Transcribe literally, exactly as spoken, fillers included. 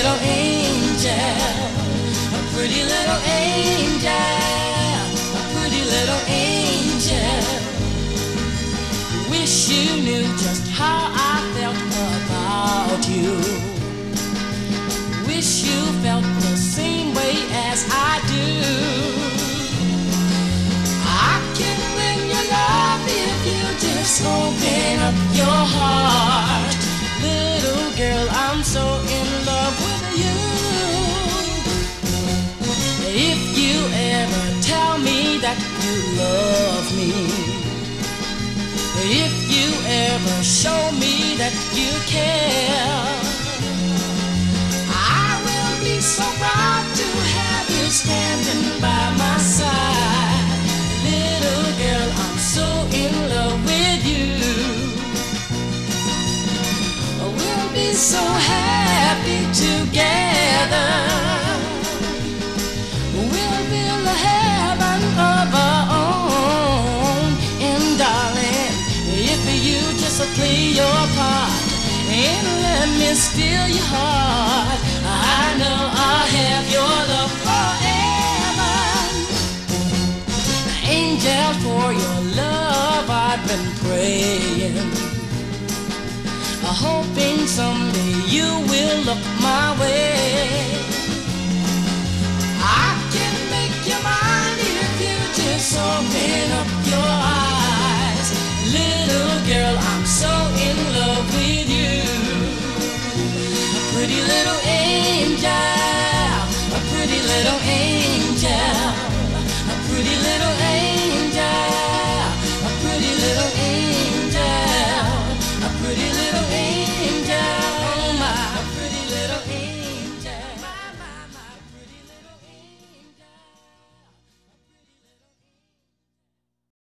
little angel, a pretty little angel, a pretty little angel. Wish you knew just how I felt about you. Wish you felt the same way as I do. I can win your love if you just open up your heart. Little girl, I'm so in love with you. If you ever tell me that you love me, if you ever show me that you care, I will be so proud to have you standing by my side. Little girl, I'm so in love with you. We'll be so happy together. We'll build a heaven of our own. And darling, if you just play your part and let me steal your heart, I know I'll have your love forever. Angel, for your love I've been praying, hoping someday you will look my way. I can make you mine if you just open up your eyes. Little girl, I'm